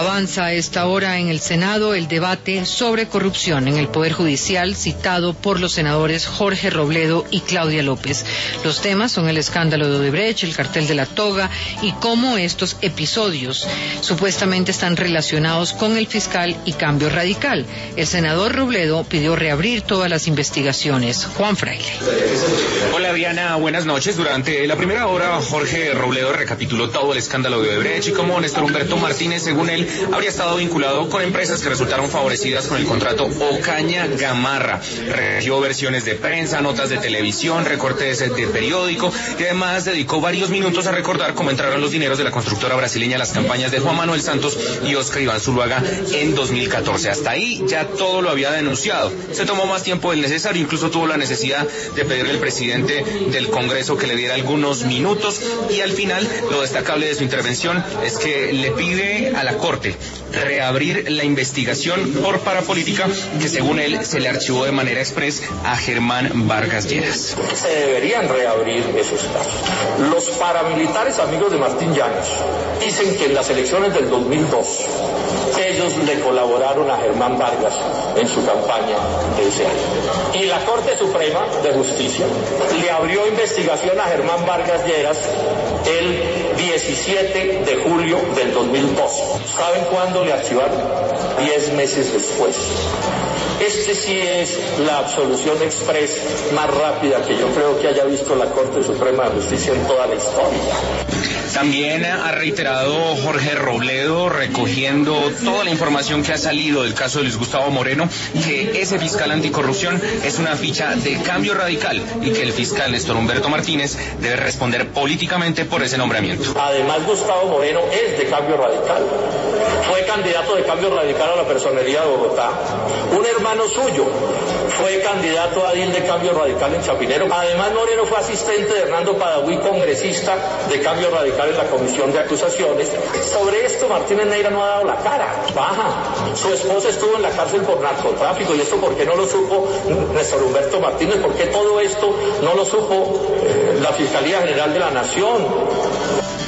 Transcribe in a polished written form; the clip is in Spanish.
Avanza a esta hora en el Senado el debate sobre corrupción en el Poder Judicial citado por los senadores Jorge Robledo y Claudia López. Los temas son el escándalo de Odebrecht, el cartel de la toga y cómo estos episodios supuestamente están relacionados con el fiscal y Cambio Radical. El senador Robledo pidió reabrir todas las investigaciones. Juan Fraile. Hola Diana, buenas noches. Durante la primera hora Jorge Robledo recapituló todo el escándalo de Odebrecht y cómo Néstor Humberto Martínez, según él, habría estado vinculado con empresas que resultaron favorecidas con el contrato Ocaña Gamarra. Recogió versiones de prensa, notas de televisión, recortes de periódico y además dedicó varios minutos a recordar cómo entraron los dineros de la constructora brasileña a las campañas de Juan Manuel Santos y Óscar Iván Zuluaga en 2014. Hasta ahí ya todo lo había denunciado. Se tomó más tiempo del necesario, incluso tuvo la necesidad de pedirle al presidente del Congreso que le diera algunos minutos y al final lo destacable de su intervención es que le pide a la Corte reabrir la investigación por parapolítica que según él se le archivó de manera express a Germán Vargas Lleras. Se deberían reabrir esos casos. Los paramilitares amigos de Martín Llanos dicen que en las elecciones del 2002 ellos le colaboraron a Germán Vargas en su campaña de ese año. Y la Corte Suprema de Justicia le abrió investigación a Germán Vargas Lleras el 17 de julio del 2002. ¿Saben cuándo le archivaron? 10 meses después. Este sí es la absolución express más rápida que yo creo que haya visto la Corte Suprema de Justicia en toda la historia. También ha reiterado Jorge Robledo, recogiendo toda la información que ha salido del caso de Luis Gustavo Moreno, que ese fiscal anticorrupción es una ficha de Cambio Radical y que el fiscal Néstor Humberto Martínez debe responder políticamente por ese nombramiento. Además, Gustavo Moreno es de Cambio Radical. Fue candidato de Cambio Radical a la personería de Bogotá. Un hermano suyo fue candidato a edil de Cambio Radical en Chapinero. Además, Moreno fue asistente de Hernando Padaví, congresista de Cambio Radical en la Comisión de Acusaciones. Sobre esto, Martínez Neira no ha dado la cara. Baja. Su esposa estuvo en la cárcel por narcotráfico. ¿Y esto por qué no lo supo Néstor Humberto Martínez? ¿Por qué todo esto no lo supo la Fiscalía General de la Nación?